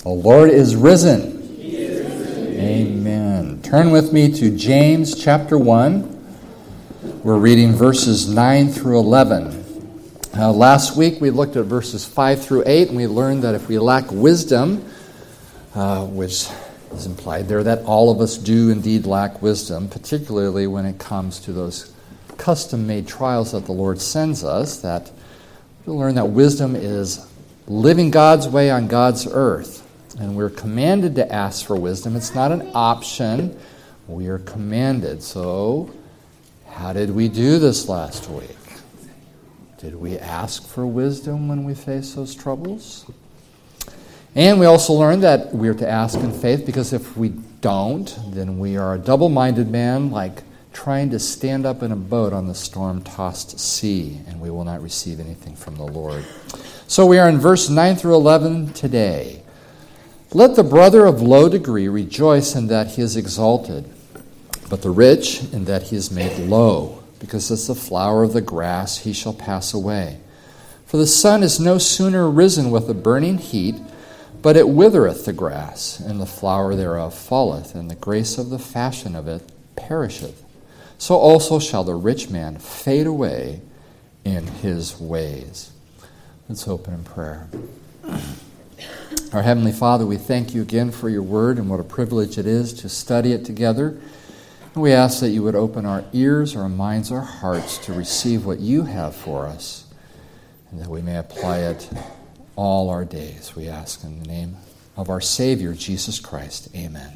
The Lord is risen. He is risen. Amen. Turn with me to James chapter 1. We're reading verses 9 through 11. Last week we looked at verses 5 through 8, and we learned that if we lack wisdom, which is implied there that all of us do indeed lack wisdom, particularly when it comes to those custom-made trials that the Lord sends us, that we learn that wisdom is living God's way on God's earth. And we're commanded to ask for wisdom. It's not an option. We are commanded. So, how did we do this last week? Did we ask for wisdom when we face those troubles? And we also learned that we are to ask in faith, because if we don't, then we are a double-minded man, like trying to stand up in a boat on the storm-tossed sea, and we will not receive anything from the Lord. So we are in verse 9 through 11 today. Let the brother of low degree rejoice in that he is exalted, but the rich in that he is made low, because as the flower of the grass he shall pass away. For the sun is no sooner risen with a burning heat, but it withereth the grass, and the flower thereof falleth, and the grace of the fashion of it perisheth. So also shall the rich man fade away in his ways. Let's open in prayer. Our Heavenly Father, we thank you again for your word, and what a privilege it is to study it together. And we ask that you would open our ears, our minds, our hearts to receive what you have for us, and that we may apply it all our days. We ask in the name of our Savior, Jesus Christ. Amen.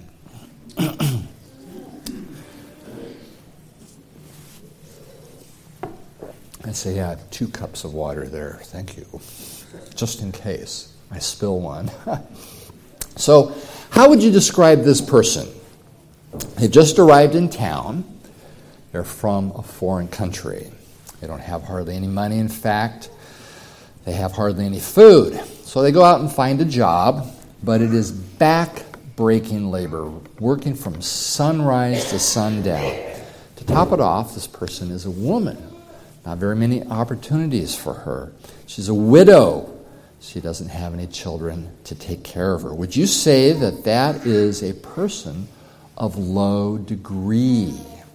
I say, 2 cups of water there. Thank you. Just in case I spill one. So, how would you describe this person? They've just arrived in town. They're from a foreign country. They don't have hardly any money. In fact, they have hardly any food. So they go out and find a job, but it is back-breaking labor, working from sunrise to sundown. To top it off, this person is a woman. Not very many opportunities for her. She's a widow. She doesn't have any children to take care of her. Would you say that that is a person of low degree?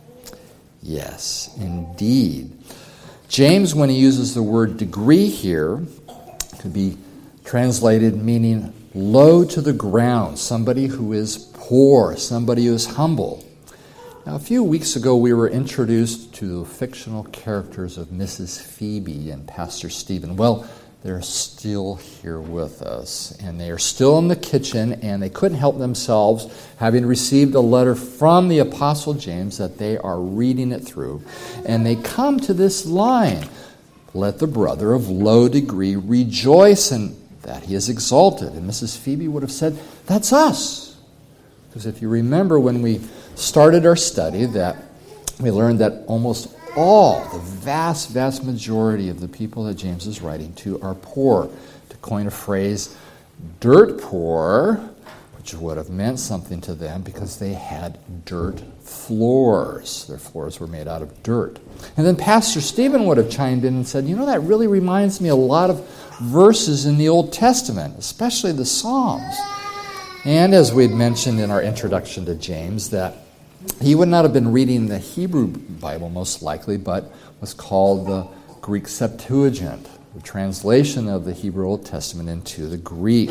Yes, indeed. James, when he uses the word degree here, could be translated meaning low to the ground, somebody who is poor, somebody who is humble. Now, a few weeks ago, we were introduced to the fictional characters of Mrs. Phoebe and Pastor Stephen. Well, they're still here with us, and they are still in the kitchen, and they couldn't help themselves, having received a letter from the Apostle James that they are reading it through, and they come to this line, let the brother of low degree rejoice in that he is exalted. And Mrs. Phoebe would have said, that's us. Because if you remember when we started our study, that we learned that almost all, the vast, vast majority of the people that James is writing to are poor. To coin a phrase, dirt poor, which would have meant something to them because they had dirt floors. Their floors were made out of dirt. And then Pastor Stephen would have chimed in and said, that really reminds me a lot of verses in the Old Testament, especially the Psalms. And as we had mentioned in our introduction to James, that he would not have been reading the Hebrew Bible most likely, but was called the Greek Septuagint, the translation of the Hebrew Old Testament into the Greek.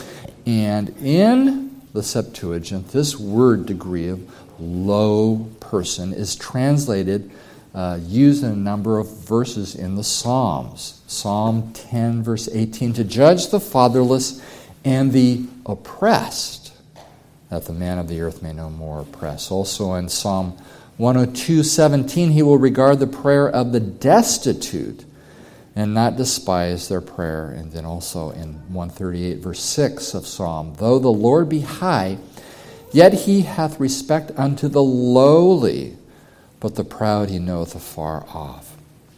And in the Septuagint, this word degree of low person is translated, used in a number of verses in the Psalms. Psalm 10, verse 18, to judge the fatherless and the oppressed, that the man of the earth may no more oppress. Also in Psalm 102:17, he will regard the prayer of the destitute and not despise their prayer. And then also in 138, verse 6 of Psalm, though the Lord be high, yet he hath respect unto the lowly, but the proud he knoweth afar off.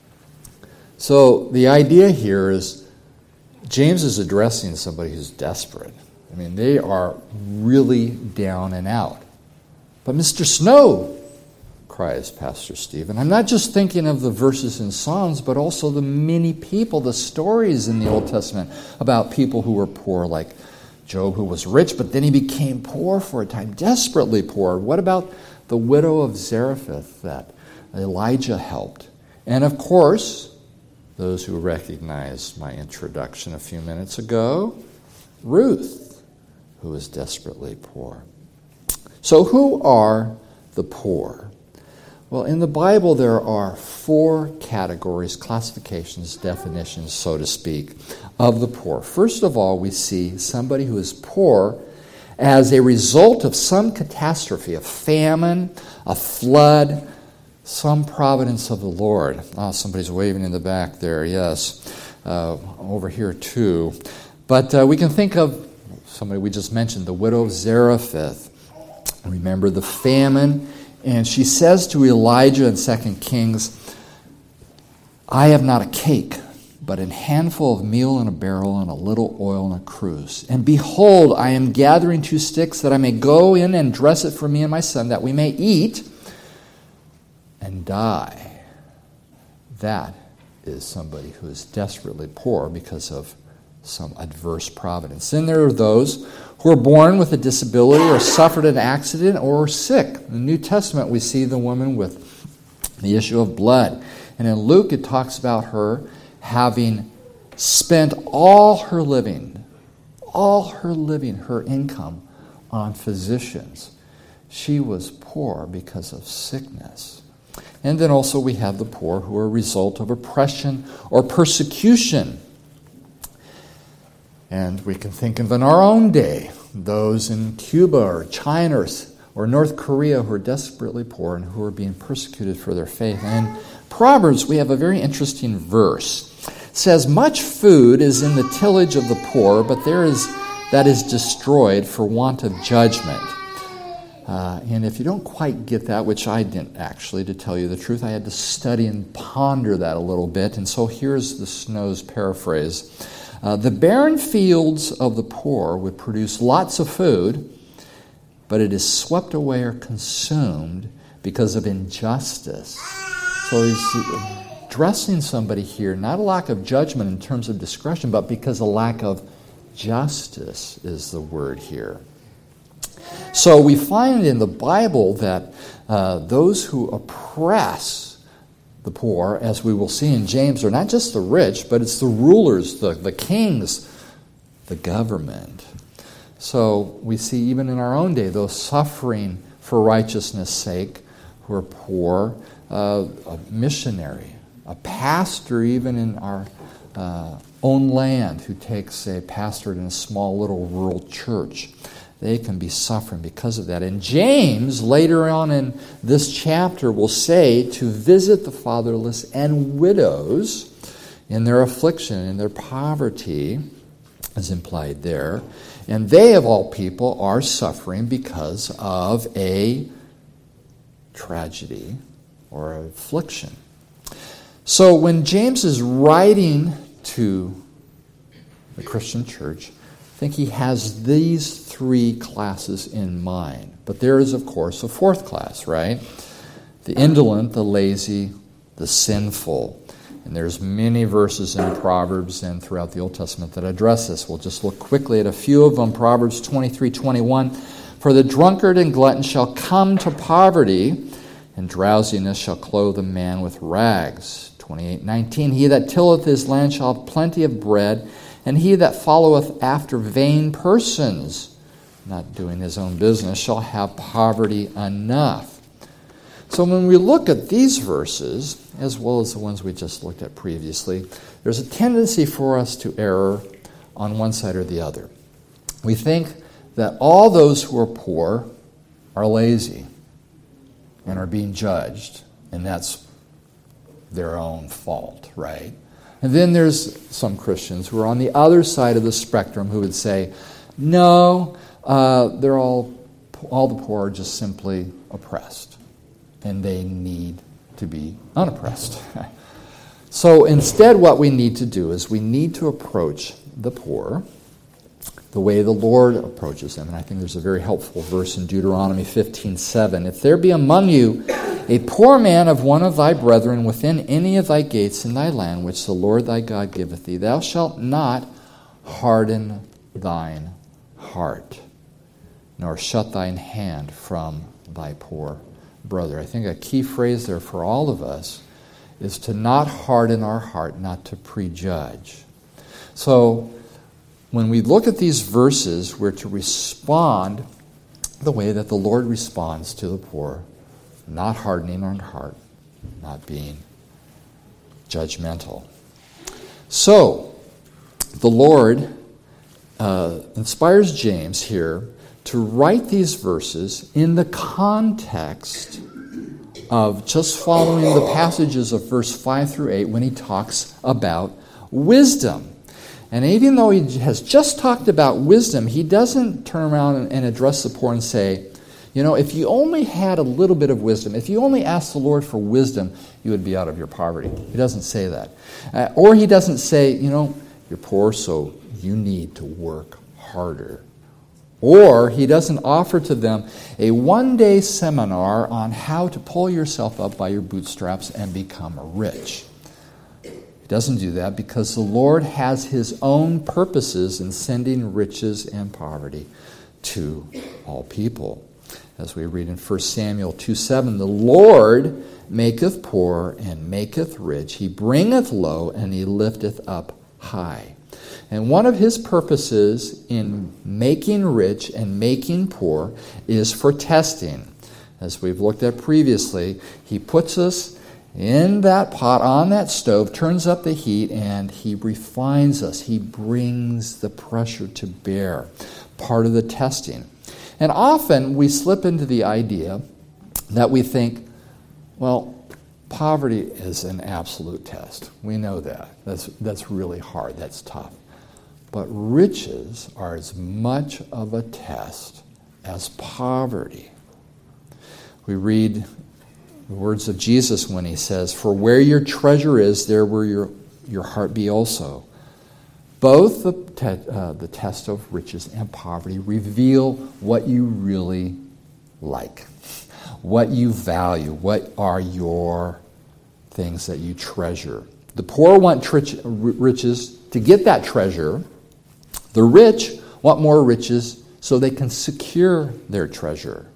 So the idea here is James is addressing somebody who's desperate. They are really down and out. But Mr. Snow, cries Pastor Stephen, I'm not just thinking of the verses in Psalms, but also the many people, the stories in the Old Testament about people who were poor, like Job, who was rich, but then he became poor for a time, desperately poor. What about the widow of Zarephath that Elijah helped? And of course, those who recognized my introduction a few minutes ago, Ruth, who was desperately poor. So who are the poor? Well, in the Bible, there are 4 categories, classifications, definitions, so to speak, of the poor. First of all, we see somebody who is poor as a result of some catastrophe, a famine, a flood, some providence of the Lord. Somebody's waving in the back there, yes. Over here too. But we can think of somebody we just mentioned, the widow of Zarephath. Remember the famine. And she says to Elijah in 2 Kings, I have not a cake, but a handful of meal in a barrel and a little oil in a cruse. And behold, I am gathering 2 sticks that I may go in and dress it for me and my son, that we may eat and die. That is somebody who is desperately poor because of some adverse providence. Then there are those who are born with a disability or suffered an accident or are sick. In the New Testament, we see the woman with the issue of blood. And in Luke, it talks about her having spent all her living, her income on physicians. She was poor because of sickness. And then also we have the poor who are a result of oppression or persecution. And we can think of in our own day, those in Cuba or China or North Korea who are desperately poor and who are being persecuted for their faith. And in Proverbs, we have a very interesting verse. It says, much food is in the tillage of the poor, but that is destroyed for want of judgment. And if you don't quite get that, which I didn't actually, to tell you the truth, I had to study and ponder that a little bit. And so here's the Snow's paraphrase. The barren fields of the poor would produce lots of food, but it is swept away or consumed because of injustice. So he's addressing somebody here, not a lack of judgment in terms of discretion, but because a lack of justice is the word here. So we find in the Bible that those who oppress the poor, as we will see in James, are not just the rich, but it's the rulers, the kings, the government. So we see even in our own day those suffering for righteousness' sake who are poor, a missionary, a pastor even in our own land who takes a pastorate in a small little rural church. They can be suffering because of that. And James, later on in this chapter, will say to visit the fatherless and widows in their affliction, in their poverty, as implied there. And they, of all people, are suffering because of a tragedy or affliction. So when James is writing to the Christian church, I think he has these 3 classes in mind. But there is, of course, a 4th class, right? The indolent, the lazy, the sinful. And there's many verses in Proverbs and throughout the Old Testament that address this. We'll just look quickly at a few of them. Proverbs 23:21. For the drunkard and glutton shall come to poverty, and drowsiness shall clothe a man with rags. 28:19. He that tilleth his land shall have plenty of bread, and he that followeth after vain persons, not doing his own business, shall have poverty enough. So when we look at these verses, as well as the ones we just looked at previously, there's a tendency for us to err on one side or the other. We think that all those who are poor are lazy and are being judged, and that's their own fault, right? And then there's some Christians who are on the other side of the spectrum who would say, no, they're all the poor are just simply oppressed, and they need to be unoppressed. So instead what we need to do is we need to approach the poor the way the Lord approaches them. And I think there's a very helpful verse in Deuteronomy 15:7. If there be among you a poor man of one of thy brethren within any of thy gates in thy land, which the Lord thy God giveth thee, thou shalt not harden thine heart, nor shut thine hand from thy poor brother. I think a key phrase there for all of us is to not harden our heart, not to prejudge. So when we look at these verses, we're to respond the way that the Lord responds to the poor, not hardening our heart, not being judgmental. So the Lord inspires James here to write these verses in the context of just following the passages of verse 5 through 8 when he talks about wisdom. And even though he has just talked about wisdom, he doesn't turn around and address the poor and say, if you only had a little bit of wisdom, if you only asked the Lord for wisdom, you would be out of your poverty. He doesn't say that. Or he doesn't say, you're poor, so you need to work harder. Or he doesn't offer to them a one-day seminar on how to pull yourself up by your bootstraps and become rich. He doesn't do that because the Lord has his own purposes in sending riches and poverty to all people. As we read in 1 Samuel 2:7, the Lord maketh poor and maketh rich. He bringeth low and he lifteth up high. And one of his purposes in making rich and making poor is for testing. As we've looked at previously, he puts us in that pot, on that stove, turns up the heat, and he refines us. He brings the pressure to bear, part of the testing. And often we slip into the idea that we think, poverty is an absolute test. We know that. That's really hard. That's tough. But riches are as much of a test as poverty. We read the words of Jesus when he says, "For where your treasure is, there will your heart be also." Both the test of riches and poverty reveal what you really like, what you value, what are your things that you treasure. The poor want riches to get that treasure. The rich want more riches so they can secure their treasure.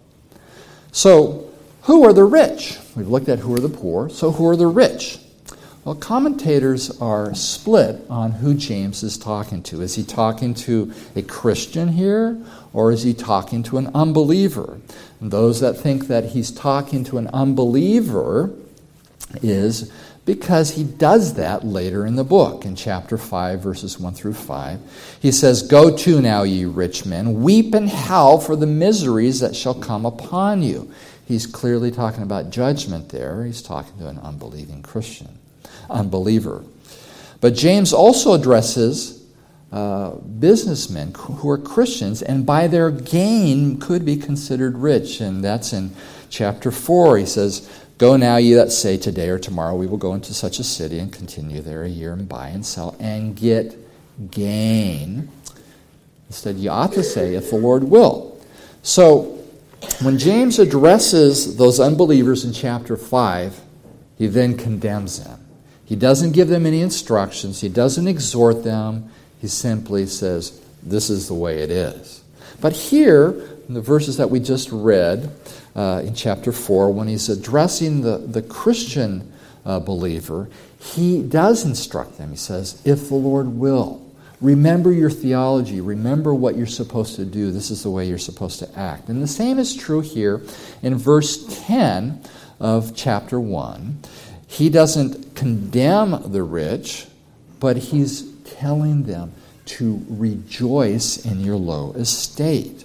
So, who are the rich? We've looked at who are the poor, so who are the rich? Well, commentators are split on who James is talking to. Is he talking to a Christian here, or is he talking to an unbeliever? And those that think that he's talking to an unbeliever is because he does that later in the book. In chapter 5, verses 1 through 5, he says, "Go to now, ye rich men, weep and howl for the miseries that shall come upon you." He's clearly talking about judgment there. He's talking to an unbelieving unbeliever. But James also addresses businessmen who are Christians and by their gain could be considered rich. And that's in chapter 4. He says, "Go now, ye that say, today or tomorrow we will go into such a city and continue there a year and buy and sell and get gain." Instead, you ought to say, "if the Lord will." So, when James addresses those unbelievers in chapter 5, he then condemns them. He doesn't give them any instructions. He doesn't exhort them. He simply says, this is the way it is. But here, in the verses that we just read in chapter 4, when he's addressing the Christian believer, he does instruct them. He says, if the Lord will. Remember your theology. Remember what you're supposed to do. This is the way you're supposed to act. And the same is true here in verse 10 of chapter 1. He doesn't condemn the rich, but he's telling them to rejoice in your low estate.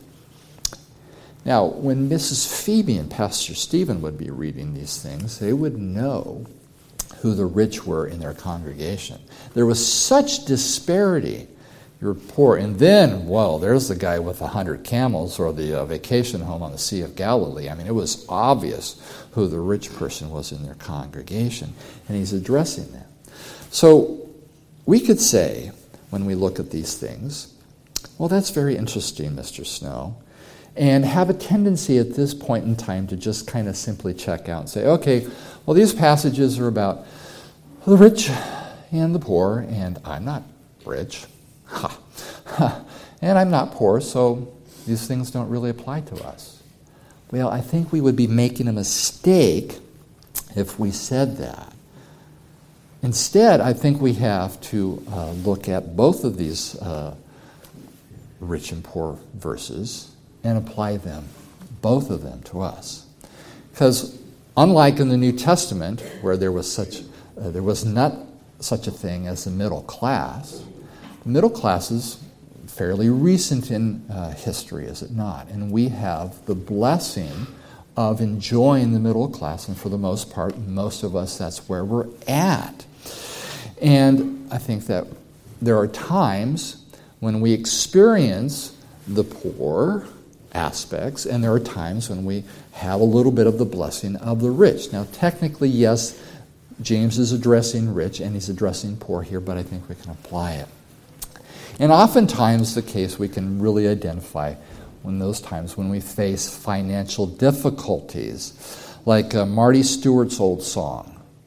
Now, when Mrs. Phoebe and Pastor Stephen would be reading these things, they would know who the rich were in their congregation. There was such disparity. You're poor. And then, well, there's the guy with 100 camels or the vacation home on the Sea of Galilee. I mean, it was obvious who the rich person was in their congregation. And he's addressing that. So we could say, when we look at these things, well, that's very interesting, Mr. Snow, and have a tendency at this point in time to just kind of simply check out and say, okay, well, these passages are about the rich and the poor, and I'm not rich. And I'm not poor, so these things don't really apply to us. Well, I think we would be making a mistake if we said that. Instead, I think we have to look at both of these rich and poor verses and apply them, both of them, to us. Because unlike in the New Testament, where there was not such a thing as the middle class, the middle class is fairly recent in history, is it not? And we have the blessing of enjoying the middle class, and for the most part, most of us, that's where we're at. And I think that there are times when we experience the poor aspects, and there are times when we have a little bit of the blessing of the rich. Now, technically, yes, James is addressing rich and he's addressing poor here, but I think we can apply it. And oftentimes the case we can really identify when those times when we face financial difficulties, like Marty Stewart's old song.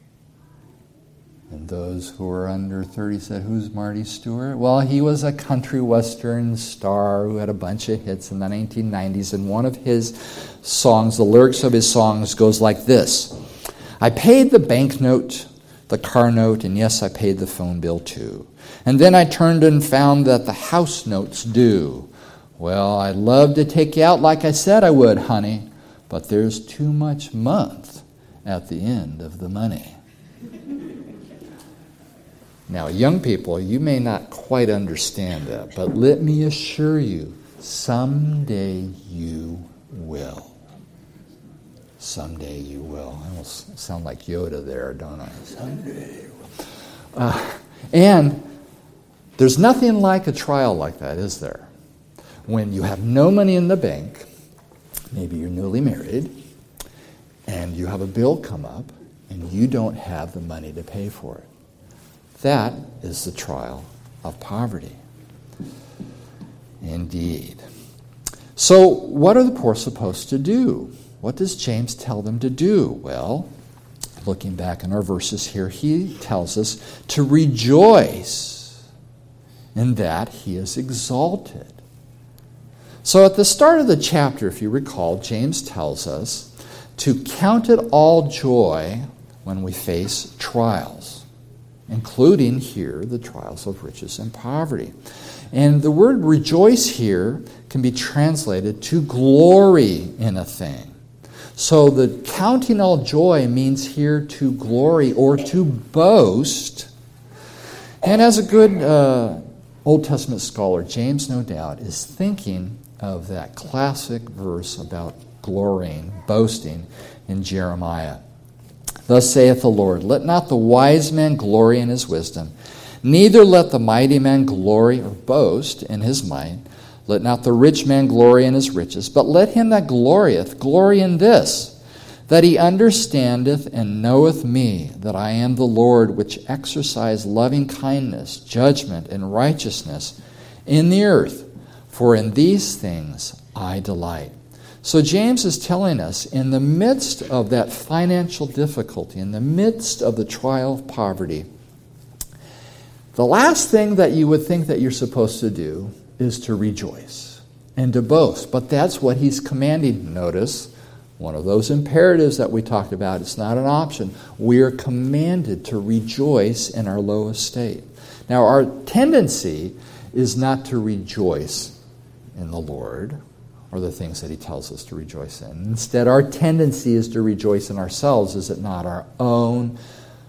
And those who are under 30 said, who's Marty Stewart? Well, he was a country western star who had a bunch of hits in the 1990s, and one of his songs, the lyrics of his songs goes like this: I paid the banknote, the car note, and yes, I paid the phone bill too. And then I turned and found that the house note's due. Well, I'd love to take you out like I said I would, honey, but there's too much month at the end of the money. Now, young people, you may not quite understand that, but let me assure you, someday you will. Someday you will. I almost sound like Yoda there, don't I? Someday you will. And there's nothing like a trial like that, is there? When you have no money in the bank, maybe you're newly married, and you have a bill come up, and you don't have the money to pay for it. That is the trial of poverty. Indeed. So, what are the poor supposed to do? What does James tell them to do? Well, looking back in our verses here, he tells us to rejoice in that he is exalted. So at the start of the chapter, if you recall, James tells us to count it all joy when we face trials, including here the trials of riches and poverty. And the word rejoice here can be translated to glory in a thing. So the counting all joy means here to glory or to boast. And as a good Old Testament scholar, James, no doubt, is thinking of that classic verse about glorying, boasting in Jeremiah. Thus saith the Lord, let not the wise man glory in his wisdom, neither let the mighty man glory or boast in his might. Let not the rich man glory in his riches, but let him that glorieth glory in this, that he understandeth and knoweth me, that I am the Lord, which exercise loving kindness, judgment, and righteousness in the earth. For in these things I delight. So James is telling us, in the midst of that financial difficulty, in the midst of the trial of poverty, the last thing that you would think that you're supposed to do is to rejoice and to boast. But that's what he's commanding. Notice, one of those imperatives that we talked about, it's not an option. We are commanded to rejoice in our low estate. Now, our tendency is not to rejoice in the Lord or the things that he tells us to rejoice in. Instead, our tendency is to rejoice in ourselves, is it not? Our own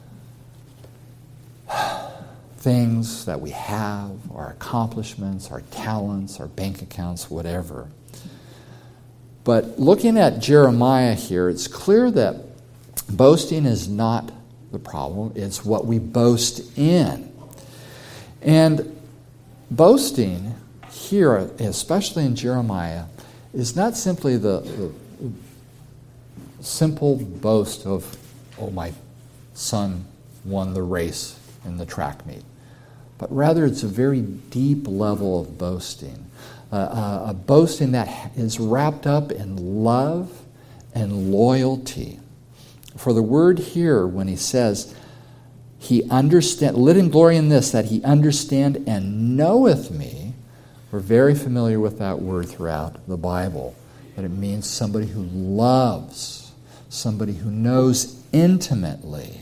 things that we have, our accomplishments, our talents, our bank accounts, whatever. But looking at Jeremiah here, it's clear that boasting is not the problem. It's what we boast in. And boasting here, especially in Jeremiah, is not simply the simple boast of, oh, my son won the race in the track meet. But rather it's a very deep level of boasting. A boasting that is wrapped up in love and loyalty. For the word here, when he says, let him glory in this, that he understand and knoweth me. We're very familiar with that word throughout the Bible, that it means somebody who loves, somebody who knows intimately.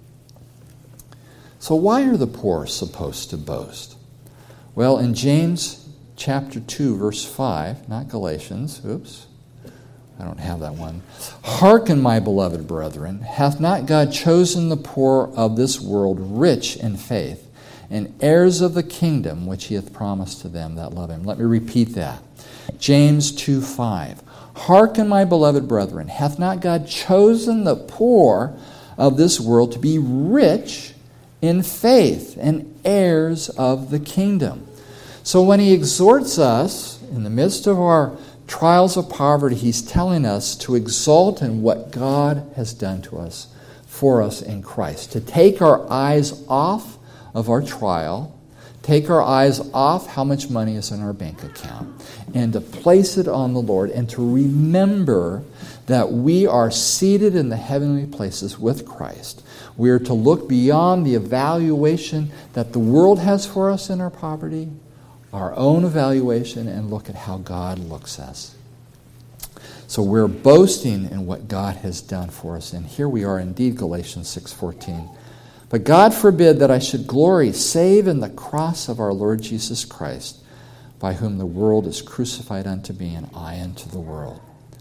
So why are the poor supposed to boast? Well, in James chapter 2, verse 5, not Galatians, I don't have that one. Hearken, my beloved brethren, hath not God chosen the poor of this world rich in faith, and heirs of the kingdom which he hath promised to them that love him? Let me repeat that. James 2:5. Hearken, my beloved brethren, hath not God chosen the poor of this world to be rich in faith and heirs of the kingdom? So when he exhorts us in the midst of our trials of poverty, he's telling us to exalt in what God has done to us, for us in Christ, to take our eyes off of our trial, take our eyes off how much money is in our bank account, and to place it on the Lord, and to remember that we are seated in the heavenly places with Christ. We are to look beyond the evaluation that the world has for us in our poverty, our own evaluation, and look at how God looks at us. So we're boasting in what God has done for us. And here we are indeed, Galatians 6:14. But God forbid that I should glory save in the cross of our Lord Jesus Christ, by whom the world is crucified unto me, and I unto the world.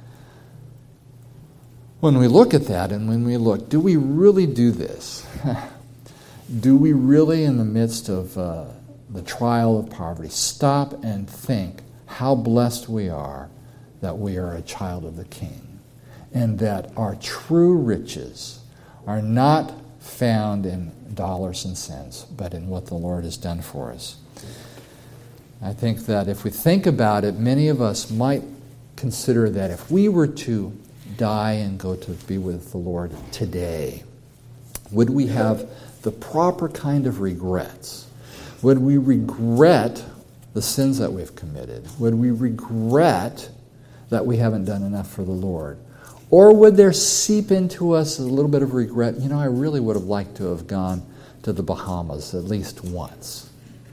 When we look at that, and when we look, do we really do this? Do we really, in the midst of the trial of poverty, stop and think how blessed we are that we are a child of the King, and that our true riches are not found in dollars and cents, but in what the Lord has done for us? I think that if we think about it, many of us might consider that if we were to die and go to be with the Lord today, would we have the proper kind of regrets? Would we regret the sins that we've committed? Would we regret that we haven't done enough for the Lord? Or would there seep into us a little bit of regret? I really would have liked to have gone to the Bahamas at least once.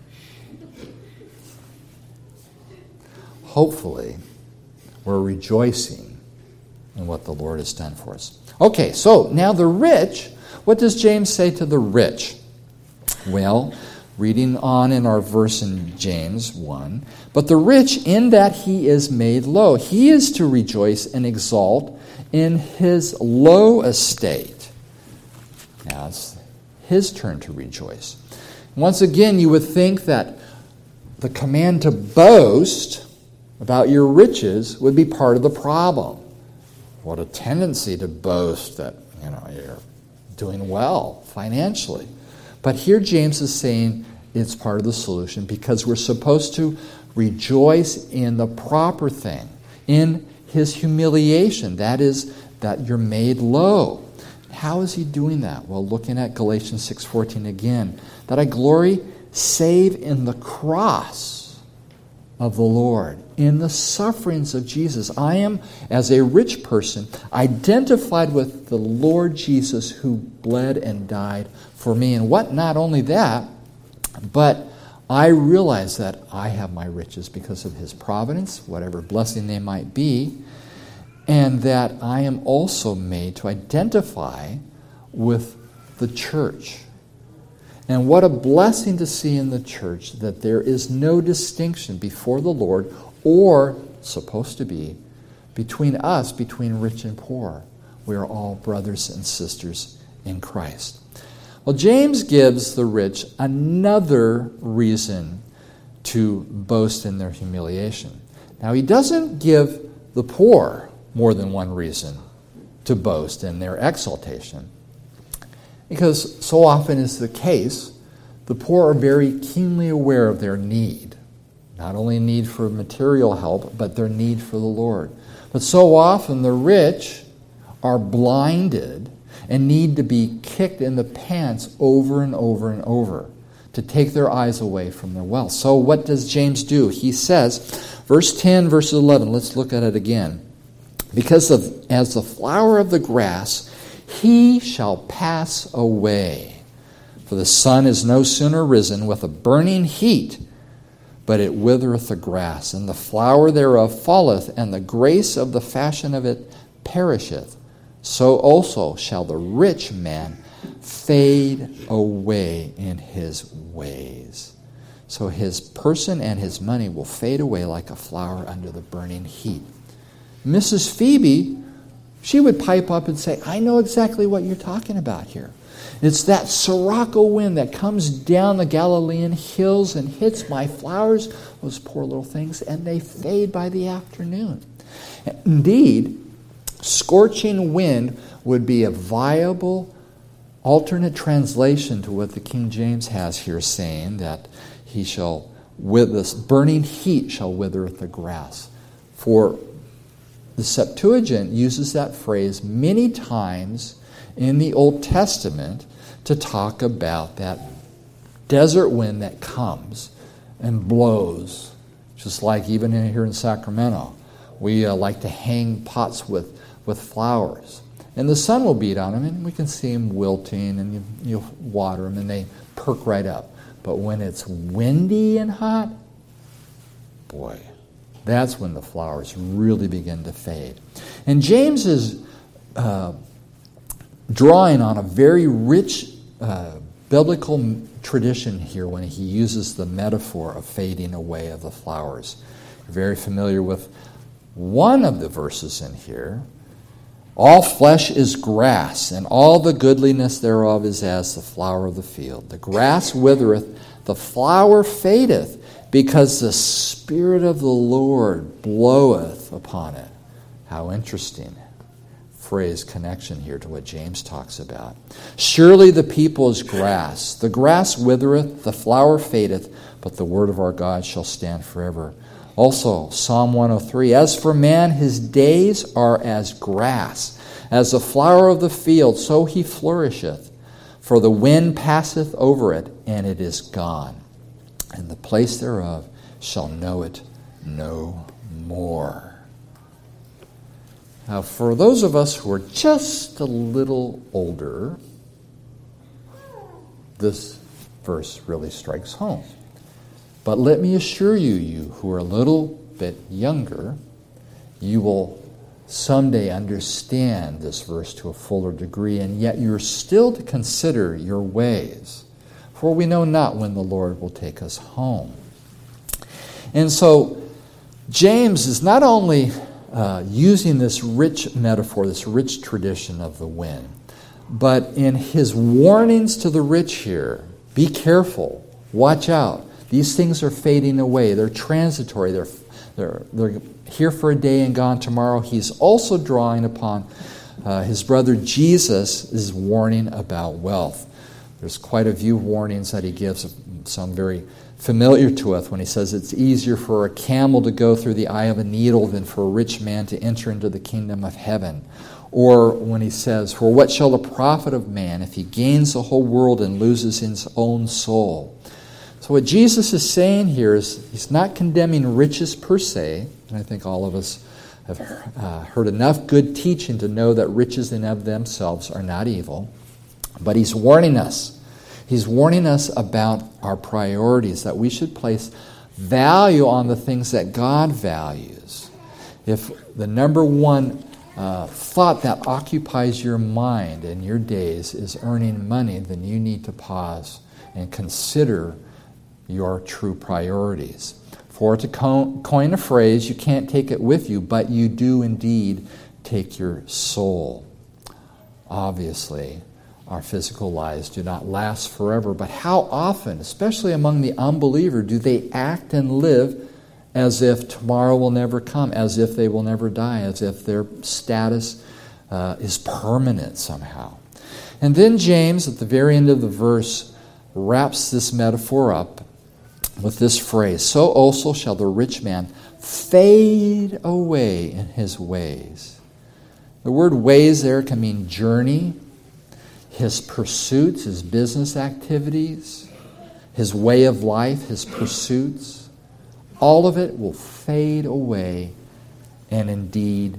Hopefully, we're rejoicing in what the Lord has done for us. Okay, so now the rich, what does James say to the rich? Well, reading on in our verse in James 1, but the rich, in that he is made low, he is to rejoice and exalt in his low estate. Now it's his turn to rejoice. Once again, you would think that the command to boast about your riches would be part of the problem. What a tendency to boast that you're doing well financially. But here James is saying it's part of the solution, because we're supposed to rejoice in the proper thing, in his humiliation. That is, that you're made low. How is he doing that? Well, looking at Galatians 6:14 again, that I glory save in the cross of the Lord, in the sufferings of Jesus. I am, as a rich person, identified with the Lord Jesus, who bled and died for me. And what? Not only that, but I realize that I have my riches because of his providence, whatever blessing they might be, and that I am also made to identify with the church. And what a blessing to see in the church that there is no distinction before the Lord, or supposed to be, between us, between rich and poor. We are all brothers and sisters in Christ. Well, James gives the rich another reason to boast in their humiliation. Now, he doesn't give the poor more than one reason to boast in their exaltation, because so often is the case, the poor are very keenly aware of their need. Not only need for material help, but their need for the Lord. But so often the rich are blinded and need to be kicked in the pants over and over and over to take their eyes away from their wealth. So what does James do? He says, verse 10, verse 11, let's look at it again. Because as the flower of the grass, he shall pass away. For the sun is no sooner risen with a burning heat, but it withereth the grass, and the flower thereof falleth, and the grace of the fashion of it perisheth. So also shall the rich man fade away in his ways. So his person and his money will fade away like a flower under the burning heat. Mrs. Phoebe, she would pipe up and say, I know exactly what you're talking about here. It's that Sirocco wind that comes down the Galilean hills and hits my flowers, those poor little things, and they fade by the afternoon. Indeed, scorching wind would be a viable alternate translation to what the King James has here, saying that he shall, with this burning heat shall withereth the grass. For the Septuagint uses that phrase many times in the Old Testament to talk about that desert wind that comes and blows, just like even here in Sacramento. We like to hang pots with flowers. And the sun will beat on them, and we can see them wilting, and you water them, and they perk right up. But when it's windy and hot, boy, that's when the flowers really begin to fade. And James is drawing on a very rich biblical tradition here when he uses the metaphor of fading away of the flowers. You're very familiar with one of the verses in here. All flesh is grass, and all the goodliness thereof is as the flower of the field. The grass withereth, the flower fadeth, because the Spirit of the Lord bloweth upon it. How interesting phrase connection here to what James talks about. Surely the people is grass. The grass withereth, the flower fadeth, but the word of our God shall stand forever. Also, Psalm 103, as for man, his days are as grass, as the flower of the field, so he flourisheth. For the wind passeth over it, and it is gone, and the place thereof shall know it no more. Now, for those of us who are just a little older, this verse really strikes home. But let me assure you, you who are a little bit younger, you will someday understand this verse to a fuller degree, and yet you're still to consider your ways. For we know not when the Lord will take us home. And so, James is not only using this rich metaphor, this rich tradition of the wind, but in his warnings to the rich here, be careful, watch out. These things are fading away. They're transitory. They're here for a day and gone tomorrow. He's also drawing upon his brother Jesus' warning about wealth. There's quite a few warnings that he gives, some very familiar to us, when he says it's easier for a camel to go through the eye of a needle than for a rich man to enter into the kingdom of heaven. Or when he says, for what shall the profit of man if he gains the whole world and loses his own soul? So what Jesus is saying here is he's not condemning riches per se, and I think all of us have heard enough good teaching to know that riches in of themselves are not evil, but he's warning us. He's warning us about our priorities, that we should place value on the things that God values. If the number one thought that occupies your mind and your days is earning money, then you need to pause and consider your true priorities. For to coin a phrase, you can't take it with you, but you do indeed take your soul. Obviously, our physical lives do not last forever, but how often, especially among the unbeliever, do they act and live as if tomorrow will never come, as if they will never die, as if their status is permanent somehow. And then James, at the very end of the verse, wraps this metaphor up with this phrase, so also shall the rich man fade away in his ways. The word ways there can mean journey, his pursuits, his business activities, his way of life, his pursuits. All of it will fade away and indeed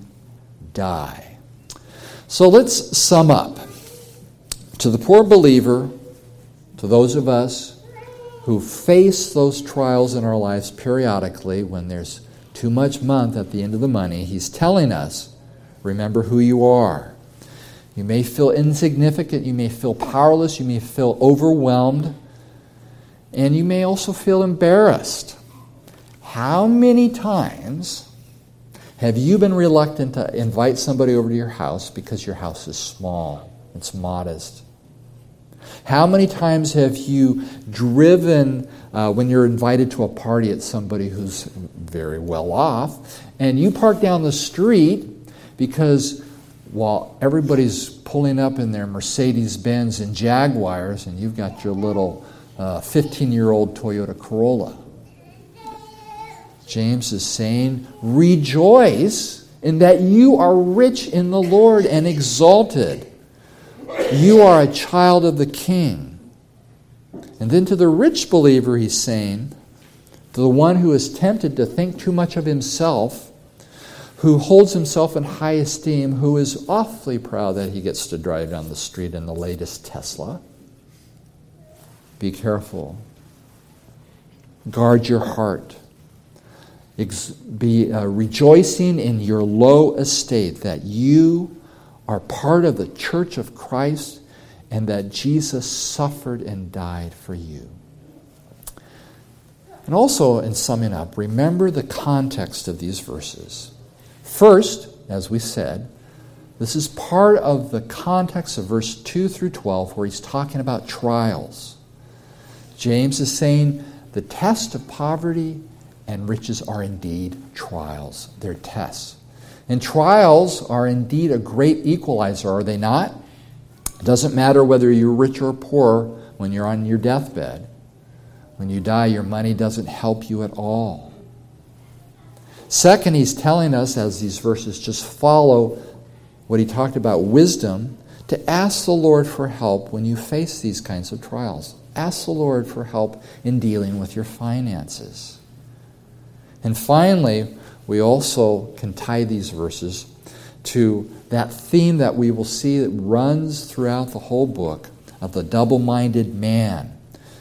die. So let's sum up. To the poor believer, to those of us who face those trials in our lives periodically when there's too much month at the end of the money, he's telling us, remember who you are. You may feel insignificant, you may feel powerless, you may feel overwhelmed, and you may also feel embarrassed. How many times have you been reluctant to invite somebody over to your house because your house is small, it's modest? How many times have you driven when you're invited to a party at somebody who's very well off, and you park down the street because while everybody's pulling up in their Mercedes-Benz and Jaguars, and you've got your little 15-year-old Toyota Corolla? James is saying, rejoice in that you are rich in the Lord and exalted. You are a child of the King. And then to the rich believer, he's saying, to the one who is tempted to think too much of himself, who holds himself in high esteem, who is awfully proud that he gets to drive down the street in the latest Tesla, be careful. Guard your heart. Be rejoicing in your low estate, that you are part of the church of Christ and that Jesus suffered and died for you. And also, in summing up, remember the context of these verses. First, as we said, this is part of the context of verse 2 through 12 where he's talking about trials. James is saying the test of poverty and riches are indeed trials. They're tests. And trials are indeed a great equalizer, are they not? It doesn't matter whether you're rich or poor when you're on your deathbed. When you die, your money doesn't help you at all. Second, he's telling us, as these verses just follow what he talked about, wisdom, to ask the Lord for help when you face these kinds of trials. Ask the Lord for help in dealing with your finances. And finally, we also can tie these verses to that theme that we will see that runs throughout the whole book of the double-minded man.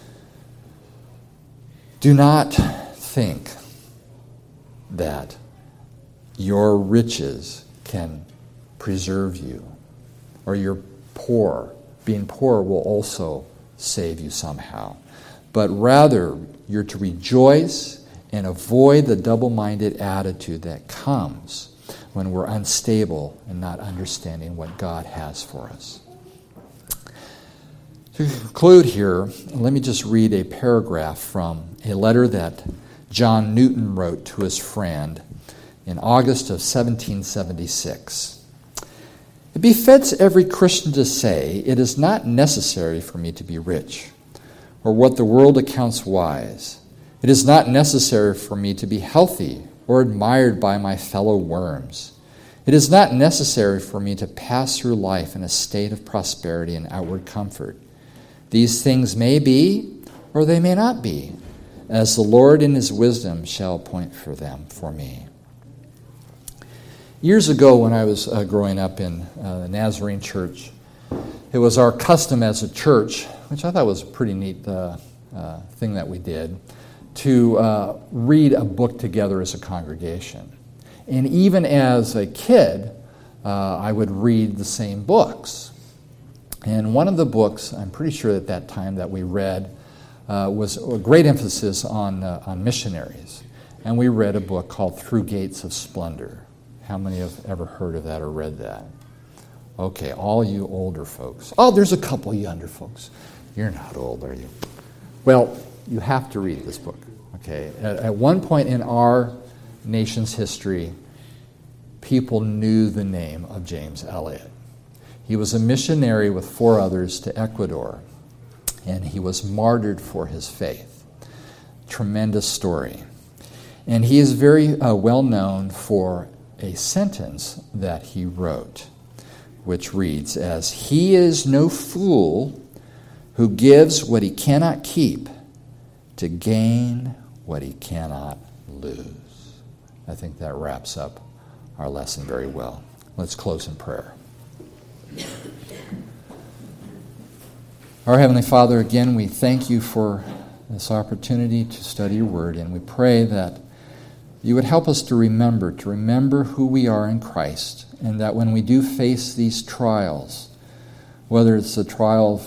Do not think that your riches can preserve you, or you're poor. Being poor will also save you somehow. But rather, you're to rejoice and avoid the double-minded attitude that comes when we're unstable and not understanding what God has for us. To conclude here, let me just read a paragraph from a letter that John Newton wrote to his friend in August of 1776. It befits every Christian to say, it is not necessary for me to be rich, or what the world accounts wise. It is not necessary for me to be healthy or admired by my fellow worms. It is not necessary for me to pass through life in a state of prosperity and outward comfort. These things may be, or they may not be, as the Lord in his wisdom shall appoint for them for me. Years ago, when I was growing up in the Nazarene church, it was our custom as a church, which I thought was a pretty neat thing that we did, to read a book together as a congregation. And even as a kid, I would read the same books. And one of the books, I'm pretty sure at that time that we read, was a great emphasis on missionaries. And we read a book called Through Gates of Splendor. How many have ever heard of that or read that? Okay, all you older folks. Oh, there's a couple younger folks. You're not old, are you? Well, you have to read this book. Okay, at one point in our nation's history, people knew the name of James Elliot. He was a missionary with 4 others to Ecuador, and he was martyred for his faith. Tremendous story. And he is very well known for a sentence that he wrote, which reads as, "He is no fool who gives what he cannot keep to gain what he cannot lose." I think that wraps up our lesson very well. Let's close in prayer. Our Heavenly Father, again, we thank you for this opportunity to study your word, and we pray that you would help us to remember who we are in Christ, and that when we do face these trials, whether it's the trial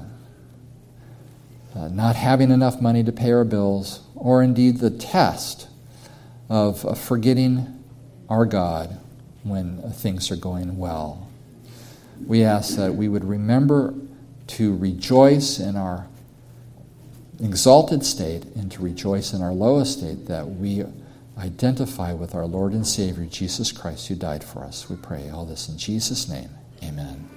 of not having enough money to pay our bills, or indeed the test of forgetting our God when things are going well, we ask that we would remember to rejoice in our exalted state and to rejoice in our lowest state, that we identify with our Lord and Savior, Jesus Christ, who died for us. We pray all this in Jesus' name. Amen.